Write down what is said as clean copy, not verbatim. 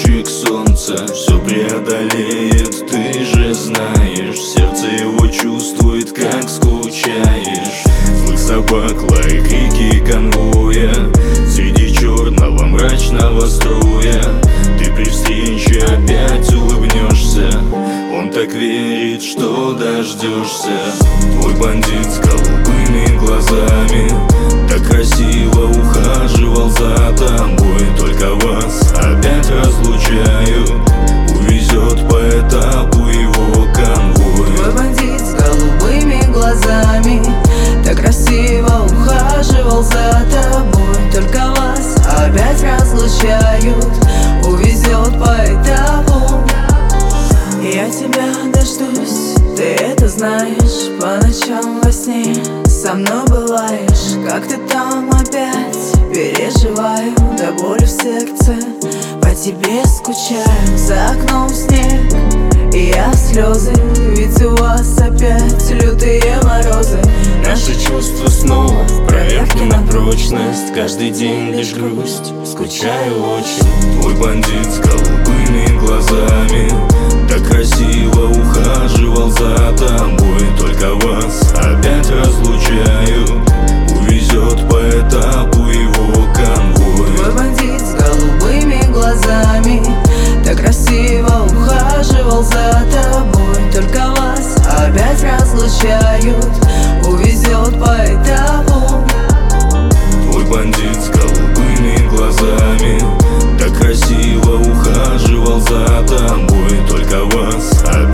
лучик солнца все преодолеет, ты же знаешь. Сердце его чувствует, как скучаешь. Злых собак лай, крики конвоя среди черного мрачного строя. Ты при встрече опять улыбнешься, он так верит, что дождешься. Твой бандит с голубыми глазами так красиво ухаживал за тобой. Только вас опять разлучают, увезет по этапу его конвой. Твой бандит с голубыми глазами так красиво ухаживал за тобой. Только вас опять разлучают, увезет по этапу. Я тебя дождусь, ты это знаешь. По ночам во сне со мной бываешь. Как ты там опять? Переживаю до боли в сердце, по тебе скучаю. За окном снег и я слезы, ведь у вас опять лютые морозы. Наши чувства снова в проверке на прочность. Каждый день лишь грусть, скучаю очень. Твой бандит с голубыми глазами